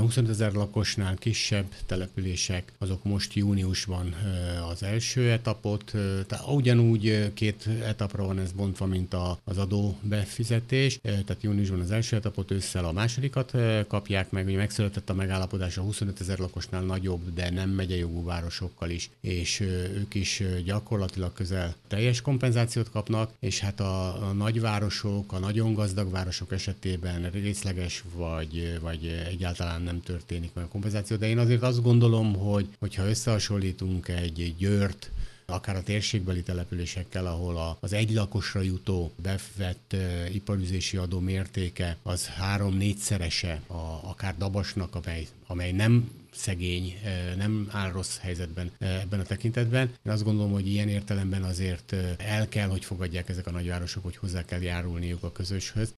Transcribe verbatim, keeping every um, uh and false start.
huszonötezer lakosnál kisebb települések, azok most júniusban az első etapot, tehát ugyanúgy két etapra van ez bontva, mint az adó befizetés, tehát júniusban az első etapot, ősszel a másodikat kapják meg, ugye megszületett a megállapodás a huszonötezer lakosnál nagyobb, de nem megyejogú városokkal is, és ők is gyakorlatilag közel teljes kompenzációt kapnak, és hát a, a nagyvárosok, a nagyon gazdag városok esetében részleges vagy, vagy egyáltalán nem történik meg a kompenzáció, de én azért azt gondolom, hogy hogyha összehasonlítunk egy Győrt, akár a térségbeli településekkel, ahol az egy lakosra jutó bevett e, iparüzési adó mértéke az három-négyszerese a, akár Dabasnak, amely, amely nem szegény, nem áll rossz helyzetben ebben a tekintetben. Én azt gondolom, hogy ilyen értelemben azért el kell, hogy fogadják ezek a nagyvárosok, hogy hozzá kell járulniuk a közöshöz.